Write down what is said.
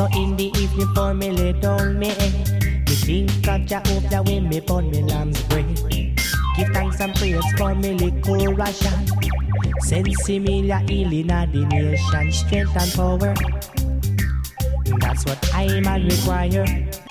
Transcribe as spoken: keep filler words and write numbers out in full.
So in the evening for me lay down me head, me think of Jah hope that when me burn me lamb's bread. Give thanks and praise for me little ration. Send similar healing of the nation, strength and power. That's what I man require.